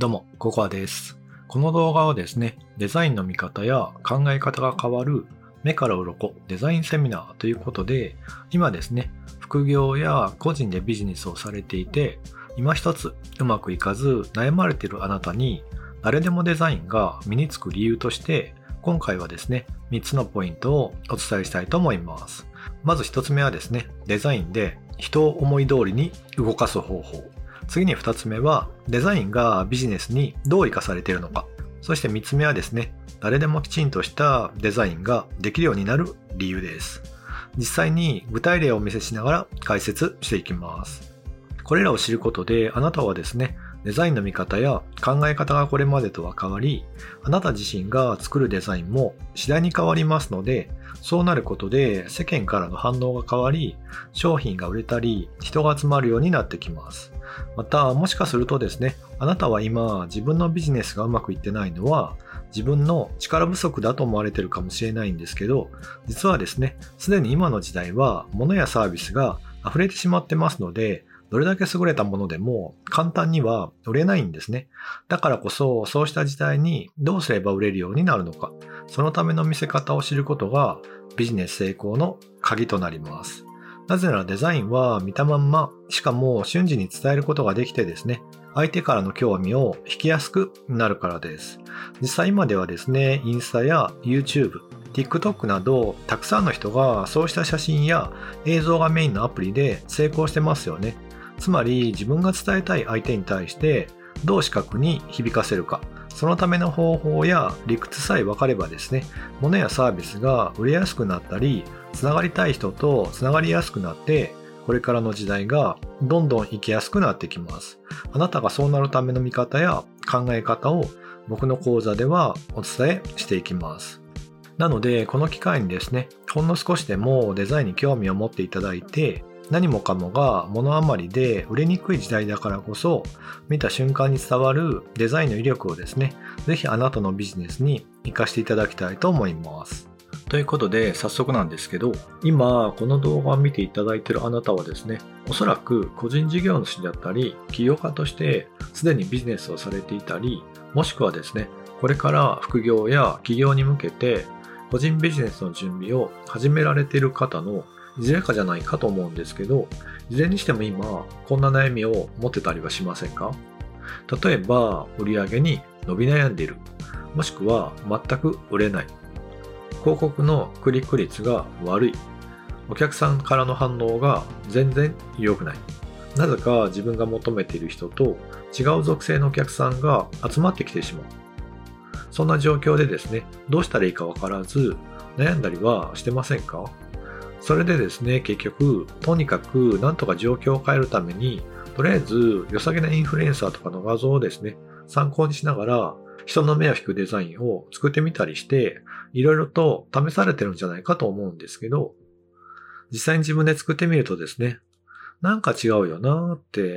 どうも、ココアです。この動画はですね、デザインの見方や考え方が変わる目から鱗デザインセミナーということで、今ですね、副業や個人でビジネスをされていて、今一つうまくいかず悩まれているあなたに、誰でもデザインが身につく理由として、今回はですね、3つのポイントをお伝えしたいと思います。まず1つ目はですね、デザインで人を思い通りに動かす方法。次に2つ目は、デザインがビジネスにどう生かされているのか。そして3つ目はですね、誰でもきちんとしたデザインができるようになる理由です。実際に具体例をお見せしながら解説していきます。これらを知ることで、あなたはですね、デザインの見方や考え方がこれまでとは変わり、あなた自身が作るデザインも次第に変わりますので、そうなることで世間からの反応が変わり、商品が売れたり、人が集まるようになってきます。また、もしかするとですね、あなたは今自分のビジネスがうまくいってないのは、自分の力不足だと思われているかもしれないんですけど、実はですね、すでに今の時代は物やサービスが溢れてしまってますので、どれだけ優れたものでも簡単には売れないんですね。だからこそ、そうした時代にどうすれば売れるようになるのか、そのための見せ方を知ることがビジネス成功の鍵となります。なぜならデザインは見たまんま、しかも瞬時に伝えることができてですね、相手からの興味を引きやすくなるからです。実際今ではですね、インスタや YouTube、TikTok などたくさんの人がそうした写真や映像がメインのアプリで成功してますよね。つまり自分が伝えたい相手に対してどう視覚に響かせるか、そのための方法や理屈さえ分かればですね、物やサービスが売れやすくなったり、つながりたい人とつながりやすくなって、これからの時代がどんどん生きやすくなってきます。あなたがそうなるための見方や考え方を僕の講座ではお伝えしていきます。なので、この機会にですね、ほんの少しでもデザインに興味を持っていただいて、何もかもが物余りで売れにくい時代だからこそ、見た瞬間に伝わるデザインの威力をですね、ぜひあなたのビジネスに活かしていただきたいと思います。ということで、早速なんですけど、今この動画を見ていただいているあなたはですね、おそらく個人事業主だったり、起業家としてすでにビジネスをされていたり、もしくはですね、これから副業や起業に向けて個人ビジネスの準備を始められている方のいずれかじゃないかと思うんですけど、いずれにしても今、こんな悩みを持ってたりはしませんか？例えば、売上に伸び悩んでいる。もしくは、全く売れない。広告のクリック率が悪い。お客さんからの反応が全然良くない。なぜか自分が求めている人と違う属性のお客さんが集まってきてしまう。そんな状況でですね、どうしたらいいかわからず、悩んだりはしてませんか？それでですね、結局、とにかくなんとか状況を変えるために、とりあえず良さげなインフルエンサーとかの画像をですね、参考にしながら、人の目を引くデザインを作ってみたりして、いろいろと試されてるんじゃないかと思うんですけど、実際に自分で作ってみるとですね、なんか違うよなーって、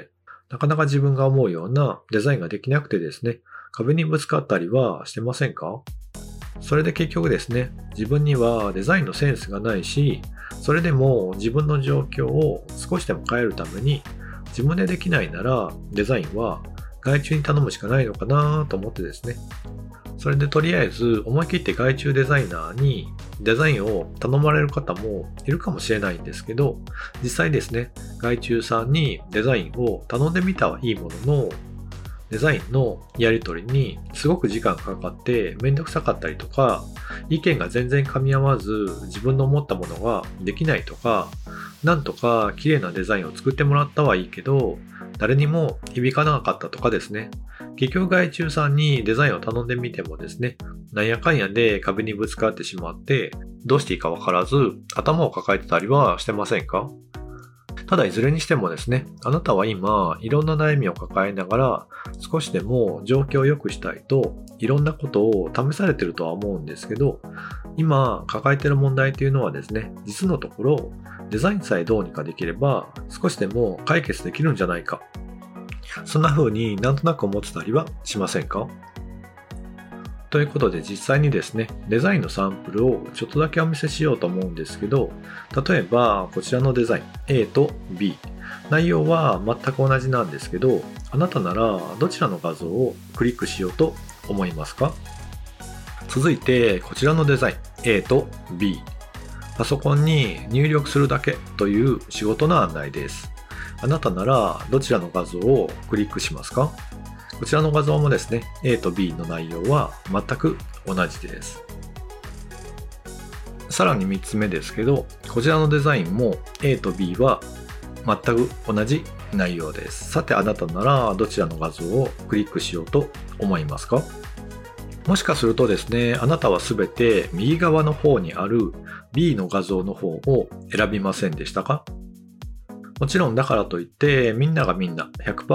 なかなか自分が思うようなデザインができなくてですね、壁にぶつかったりはしてませんか？それで結局ですね、自分にはデザインのセンスがないし、それでも自分の状況を少しでも変えるために、自分でできないならデザインは外注に頼むしかないのかなと思ってですね。それでとりあえず思い切って外注デザイナーにデザインを頼まれる方もいるかもしれないんですけど、実際ですね、外注さんにデザインを頼んでみたはいいものの、デザインのやり取りにすごく時間がかかってめんどくさかったりとか、意見が全然噛み合わず自分の思ったものができないとか、なんとか綺麗なデザインを作ってもらったはいいけど、誰にも響かなかったとかですね。結局外注さんにデザインを頼んでみてもですね、なんやかんやで壁にぶつかってしまって、どうしていいかわからず頭を抱えてたりはしてませんか？ただいずれにしてもですね、あなたは今いろんな悩みを抱えながら少しでも状況を良くしたいといろんなことを試されているとは思うんですけど、今抱えている問題というのはですね、実のところデザインさえどうにかできれば少しでも解決できるんじゃないか。そんな風になんとなく思ってたりはしませんか？ということで実際にですね、デザインのサンプルをちょっとだけお見せしようと思うんですけど、例えばこちらのデザイン A と B、内容は全く同じなんですけど、 あなたならどちらの画像をクリックしようと思いますか？続いてこちらのデザイン A と B、 パソコンに入力するだけという仕事の案内です。あなたならどちらの画像をクリックしますか？こちらの画像もですね A と B の内容は全く同じです。さらに3つ目ですけど、こちらのデザインも A と B は全く同じ内容です。さてあなたならどちらの画像をクリックしようと思いますか？もしかするとですね、あなたはすべて右側の方にある B の画像の方を選びませんでしたか？もちろんだからといってみんながみんな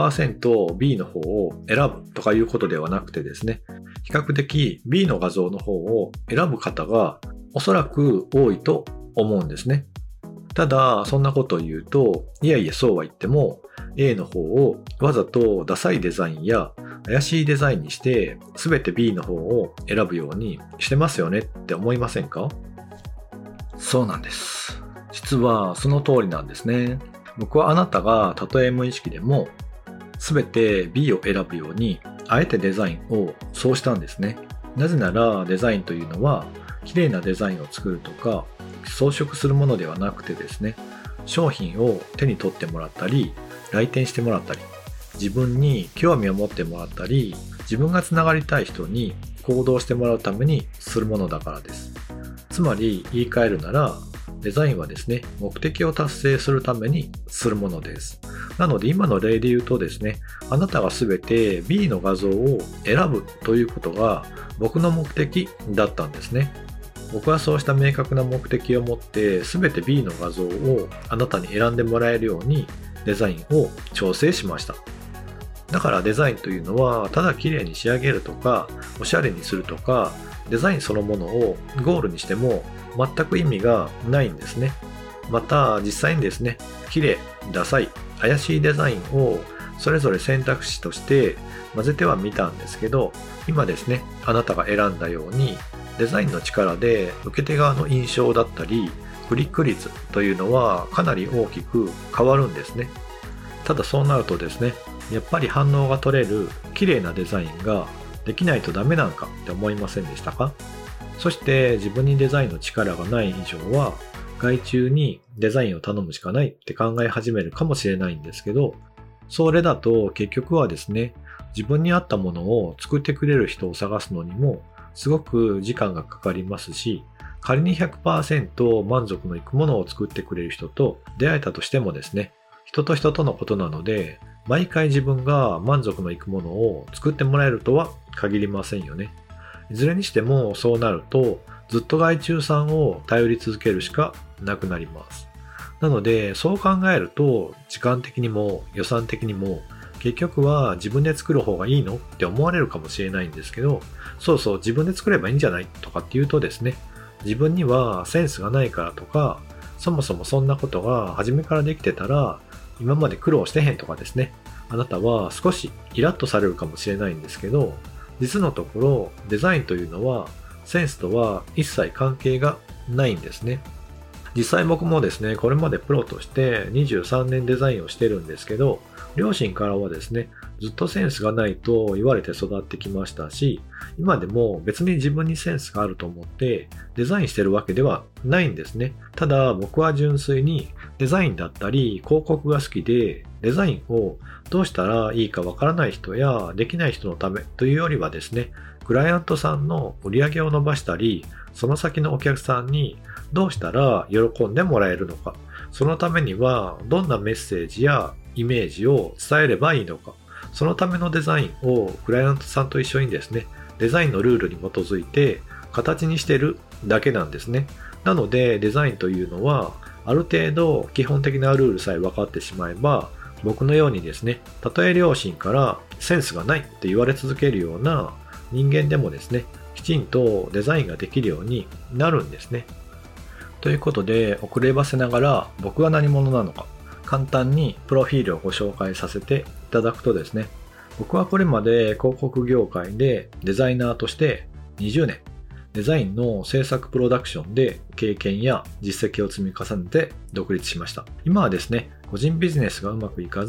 100% B の方を選ぶとかいうことではなくてですね、比較的 B の画像の方を選ぶ方がおそらく多いと思うんですね。ただそんなことを言うと、いやいやそうは言っても A の方をわざとダサいデザインや怪しいデザインにして全て B の方を選ぶようにしてますよねって思いませんか？そうなんです。実はその通りなんですね。僕はあなたがたとえ無意識でも全て B を選ぶようにあえてデザインをそうしたんですね。なぜならデザインというのは綺麗なデザインを作るとか装飾するものではなくてですね、商品を手に取ってもらったり来店してもらったり自分に興味を持ってもらったり自分がつながりたい人に行動してもらうためにするものだからです。つまり言い換えるならデザインはですね、目的を達成するためにするものです。なので今の例で言うとですね、あなたがすべて B の画像を選ぶということが僕の目的だったんですね。僕はそうした明確な目的を持ってすべて B の画像をあなたに選んでもらえるようにデザインを調整しました。だからデザインというのはただ綺麗に仕上げるとかおしゃれにするとかデザインそのものをゴールにしても全く意味がないんですね。また実際にですね、綺麗、ダサい、怪しいデザインをそれぞれ選択肢として混ぜてはみたんですけど、今ですね、あなたが選んだようにデザインの力で受け手側の印象だったりクリック率というのはかなり大きく変わるんですね。ただそうなるとですね、やっぱり反応が取れる綺麗なデザインができないとダメなんかって思いませんでしたか？そして自分にデザインの力がない以上は外注にデザインを頼むしかないって考え始めるかもしれないんですけど、それだと結局はですね、自分に合ったものを作ってくれる人を探すのにもすごく時間がかかりますし、仮に 100% 満足のいくものを作ってくれる人と出会えたとしてもですね、人と人とのことなので毎回自分が満足のいくものを作ってもらえるとは限りませんよね。いずれにしてもそうなるとずっと外注さんを頼り続けるしかなくなります。なのでそう考えると時間的にも予算的にも結局は自分で作る方がいいのって思われるかもしれないんですけど、そうそう自分で作ればいいんじゃないとかっていうとですね、自分にはセンスがないからとか、そもそもそんなことが初めからできてたら今まで苦労してへんとかですね、あなたは少しイラッとされるかもしれないんですけど、実のところデザインというのはセンスとは一切関係がないんですね。実際僕もですね、これまでプロとして23年デザインをしてるんですけど、両親からはですね、ずっとセンスがないと言われて育ってきましたし、今でも別に自分にセンスがあると思ってデザインしてるわけではないんですね。ただ僕は純粋にデザインだったり広告が好きで、デザインをどうしたらいいかわからない人やできない人のためというよりはですね、クライアントさんの売り上げを伸ばしたり、その先のお客さんにどうしたら喜んでもらえるのか、そのためにはどんなメッセージやイメージを伝えればいいのか、そのためのデザインをクライアントさんと一緒にですね、デザインのルールに基づいて形にしてるだけなんですね。なのでデザインというのはある程度基本的なルールさえ分かってしまえば、僕のようにですね、たとえ両親からセンスがないって言われ続けるような人間でもですね、きちんとデザインができるようになるんですね。ということで、遅ればせながら僕が何者なのか、簡単にプロフィールをご紹介させていただくとですね、僕はこれまで広告業界でデザイナーとして20年、デザインの制作プロダクションで経験や実績を積み重ねて独立しました。今はですね、個人ビジネスがうまくいかず、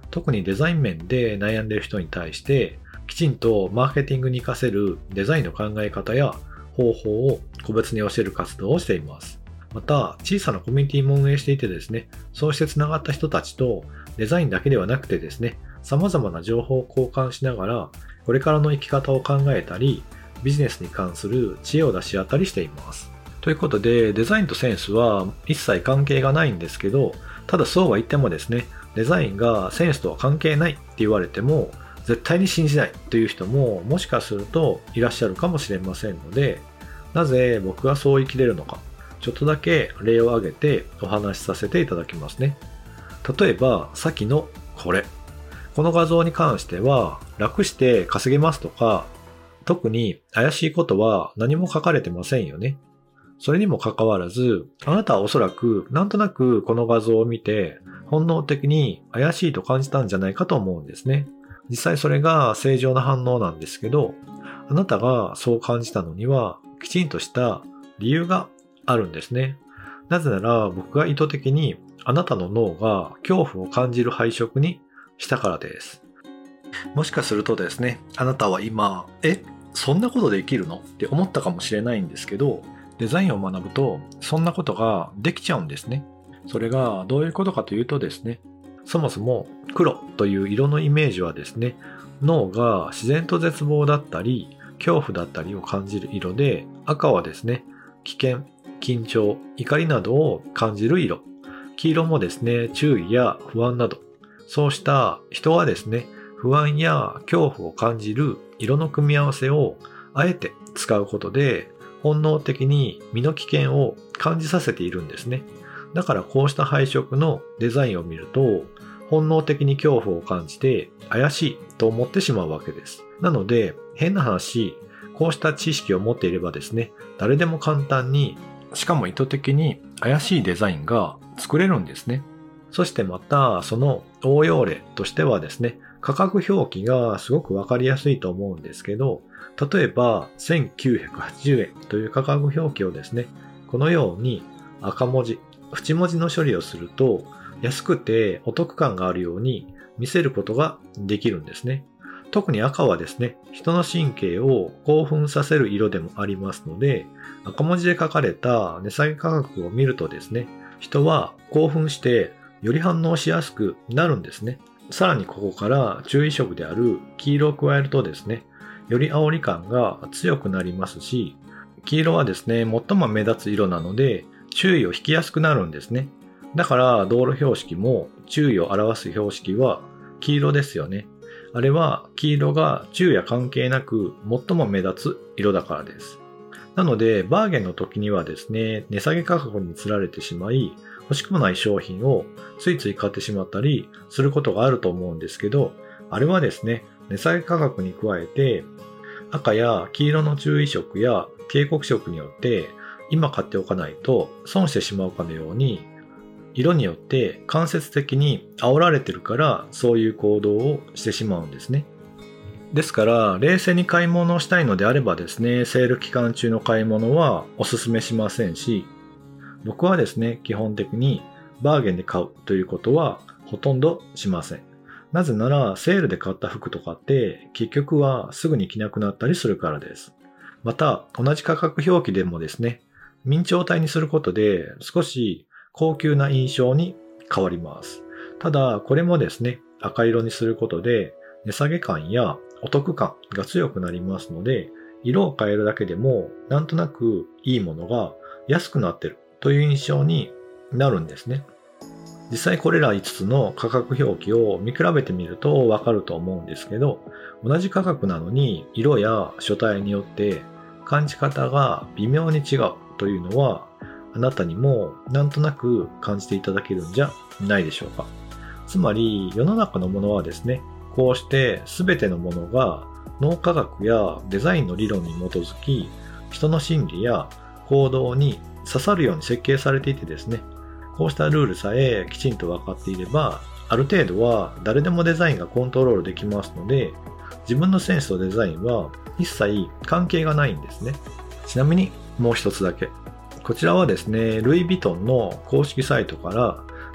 特にデザイン面で悩んでいる人に対して、きちんとマーケティングに活かせるデザインの考え方や方法を個別に教える活動をしています。また、小さなコミュニティも運営していてですね、そうしてつながった人たちとデザインだけではなくてですね、様々な情報を交換しながら、これからの生き方を考えたり、ビジネスに関する知恵を出し合ったりしています。ということで、デザインとセンスは一切関係がないんですけど、ただそうは言ってもですね、デザインがセンスとは関係ないって言われても、絶対に信じないという人ももしかするといらっしゃるかもしれませんので、なぜ僕がそう生きれるのか、ちょっとだけ例を挙げてお話しさせていただきますね。例えば、さっきのこれ。この画像に関しては、楽して稼げますとか、特に怪しいことは何も書かれてませんよね。それにもかかわらず、あなたはおそらくなんとなくこの画像を見て、本能的に怪しいと感じたんじゃないかと思うんですね。実際それが正常な反応なんですけど、あなたがそう感じたのには、きちんとした理由があるんですね。なぜなら僕が意図的にあなたの脳が恐怖を感じる配色にしたからです。もしかするとですね、あなたは今、そんなことできるのって思ったかもしれないんですけど、デザインを学ぶとそんなことができちゃうんですね。それがどういうことかというとですね、そもそも黒という色のイメージはですね、脳が自然と絶望だったり、恐怖だったりを感じる色で、赤はですね、危険、緊張、怒りなどを感じる色。黄色もですね、注意や不安など、そうした人はですね、不安や恐怖を感じる色の組み合わせをあえて使うことで、本能的に身の危険を感じさせているんですね。だからこうした配色のデザインを見ると、本能的に恐怖を感じて怪しいと思ってしまうわけです。なので、変な話、こうした知識を持っていればですね、誰でも簡単に、しかも意図的に怪しいデザインが作れるんですね。そしてまた、その応用例としてはですね、価格表記がすごくわかりやすいと思うんですけど、例えば1980円という価格表記をですね、このように赤文字、縁文字の処理をすると、安くてお得感があるように見せることができるんですね。特に赤はですね、人の神経を興奮させる色でもありますので、赤文字で書かれた値下げ価格を見るとですね、人は興奮してより反応しやすくなるんですね。さらにここから注意色である黄色を加えるとですね、より煽り感が強くなりますし、黄色はですね、最も目立つ色なので注意を引きやすくなるんですね。だから道路標識も注意を表す標識は黄色ですよね。あれは黄色が昼夜関係なく最も目立つ色だからです。なのでバーゲンの時にはですね、値下げ価格に釣られてしまい、欲しくもない商品をついつい買ってしまったりすることがあると思うんですけど、あれはですね、値下げ価格に加えて赤や黄色の注意色や警告色によって今買っておかないと損してしまうかのように、色によって間接的に煽られてるからそういう行動をしてしまうんですね。ですから冷静に買い物をしたいのであればですね、セール期間中の買い物はお勧めしませんし、僕はですね、基本的にバーゲンで買うということはほとんどしません。なぜならセールで買った服とかって結局はすぐに着なくなったりするからです。また同じ価格表記でもですね、明朝体にすることで少し高級な印象に変わります。ただこれもですね、赤色にすることで値下げ感やお得感が強くなりますので、色を変えるだけでもなんとなくいいものが安くなってるという印象になるんですね。実際これら5つの価格表記を見比べてみるとわかると思うんですけど、同じ価格なのに色や書体によって感じ方が微妙に違うというのは、あなたにもなんとなく感じていただけるんじゃないでしょうか。つまり世の中のものはですね、こうして全てのものが脳科学やデザインの理論に基づき、人の心理や行動に刺さるように設計されていてですね、こうしたルールさえきちんと分かっていれば、ある程度は誰でもデザインがコントロールできますので、自分のセンスとデザインは一切関係がないんですね。ちなみにもう一つだけ。こちらはですね、ルイ・ヴィトンの公式サイトから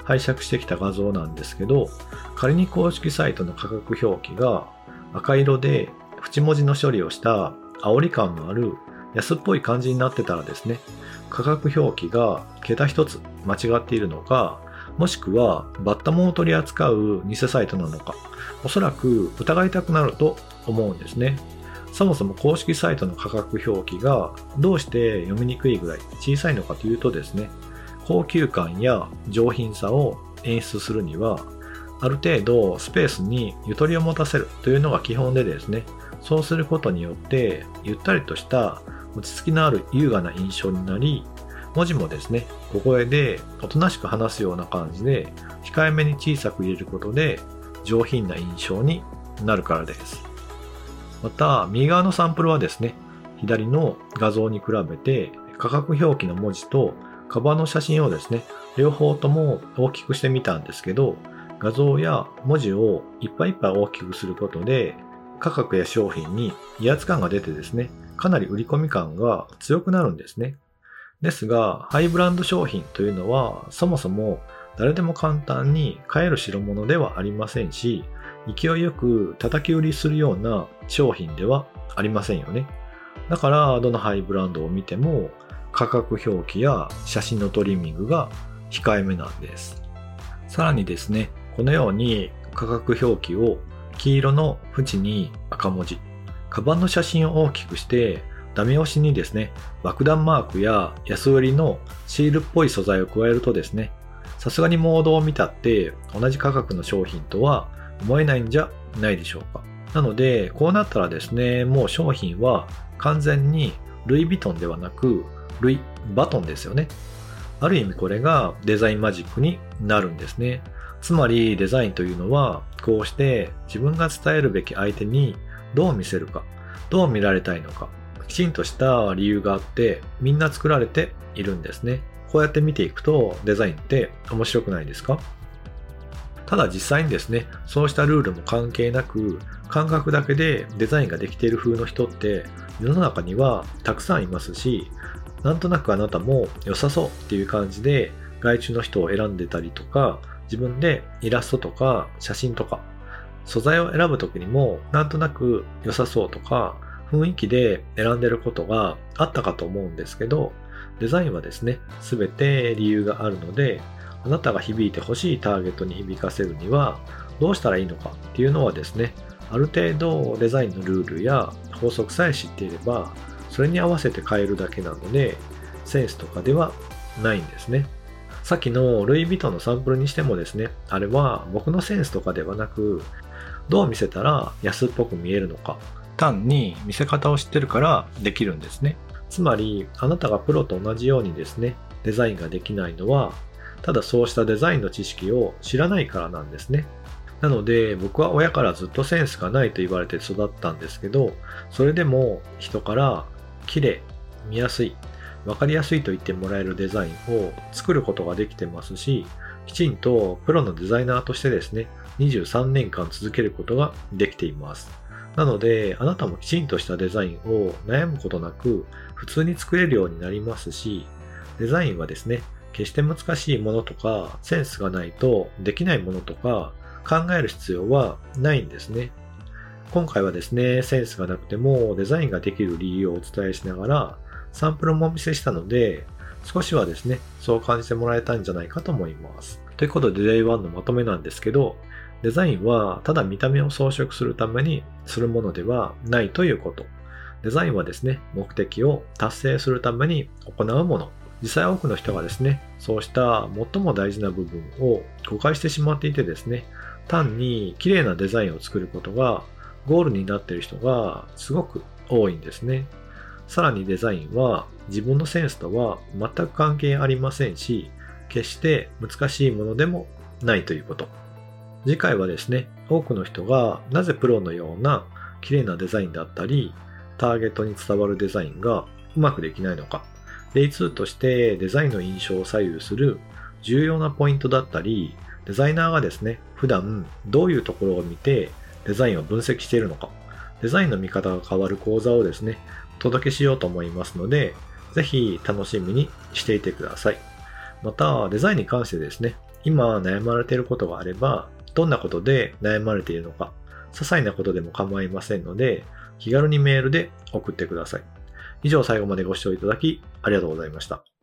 拝借してきた画像なんですけど、仮に公式サイトの価格表記が赤色で縁文字の処理をした煽り感のある安っぽい感じになってたらですね、価格表記が桁一つ間違っているのか、もしくはバッタモンを取り扱う偽サイトなのか、おそらく疑いたくなると思うんですね。そもそも公式サイトの価格表記がどうして読みにくいぐらい小さいのかというとですね、高級感や上品さを演出するには、ある程度スペースにゆとりを持たせるというのが基本でですね、そうすることによってゆったりとした落ち着きのある優雅な印象になり、文字もですね、小声でおとなしく話すような感じで控えめに小さく入れることで上品な印象になるからです。また右側のサンプルはですね、左の画像に比べて価格表記の文字とカバーの写真をですね、両方とも大きくしてみたんですけど、画像や文字をいっぱいいっぱい大きくすることで価格や商品に威圧感が出てですね、かなり売り込み感が強くなるんですね。ですが、ハイブランド商品というのはそもそも誰でも簡単に買える代物ではありませんし、勢いよく叩き売りするような商品ではありませんよね。だからどのハイブランドを見ても価格表記や写真のトリミングが控えめなんです。さらにですね、このように価格表記を黄色の縁に赤文字、カバンの写真を大きくしてダメ押しにですね、爆弾マークや安売りのシールっぽい素材を加えるとですね、さすがにモードを見たって同じ価格の商品とは思えないんじゃないでしょうか。なので、こうなったらですね、もう商品は完全にルイ・ヴィトンではなく、ルイ・バトンですよね。ある意味これがデザインマジックになるんですね。つまりデザインというのは、こうして自分が伝えるべき相手にどう見せるか、どう見られたいのか、きちんとした理由があってみんな作られているんですね。こうやって見ていくとデザインって面白くないですか？ただ実際にですね、そうしたルールも関係なく感覚だけでデザインができている風の人って世の中にはたくさんいますし、なんとなくあなたも良さそうっていう感じで外注の人を選んでたりとか、自分でイラストとか写真とか素材を選ぶときにもなんとなく良さそうとか雰囲気で選んでることがあったかと思うんですけど、デザインはですね、すべて理由があるので、あなたが響いてほしいターゲットに響かせるにはどうしたらいいのかっていうのはですね、ある程度デザインのルールや法則さえ知っていれば、それに合わせて変えるだけなので、センスとかではないんですね。さっきのルイ・ヴィトンのサンプルにしてもですね、あれは僕のセンスとかではなく、どう見せたら安っぽく見えるのか、単に見せ方を知ってるからできるんですね。つまりあなたがプロと同じようにですね、デザインができないのはただそうしたデザインの知識を知らないからなんですね。なので僕は親からずっとセンスがないと言われて育ったんですけど、それでも人から綺麗、見やすい、わかりやすいと言ってもらえるデザインを作ることができてますし、きちんとプロのデザイナーとしてですね、23年間続けることができています。なので、あなたもきちんとしたデザインを悩むことなく普通に作れるようになりますし、デザインはですね、決して難しいものとかセンスがないとできないものとか考える必要はないんですね。今回はですね、センスがなくてもデザインができる理由をお伝えしながらサンプルもお見せしたので、少しはですね、そう感じてもらえたんじゃないかと思います。ということで Day1 のまとめなんですけど、デザインはただ見た目を装飾するためにするものではないということ。デザインはですね、目的を達成するために行うもの。実際多くの人がですね、そうした最も大事な部分を誤解してしまっていてですね、単に綺麗なデザインを作ることがゴールになっている人がすごく多いんですね。さらにデザインは自分のセンスとは全く関係ありませんし、決して難しいものでもないということ。次回はですね、多くの人がなぜプロのような綺麗なデザインだったり、ターゲットに伝わるデザインがうまくできないのか、例2としてデザインの印象を左右する重要なポイントだったり、デザイナーがですね、普段どういうところを見てデザインを分析しているのか、デザインの見方が変わる講座をですね、お届けしようと思いますので、ぜひ楽しみにしていてください。また、デザインに関してですね、 今悩まれていることがあれば、どんなことで悩まれているのか、些細なことでも構いませんので、気軽にメールで送ってください。以上、最後までご視聴いただきありがとうございました。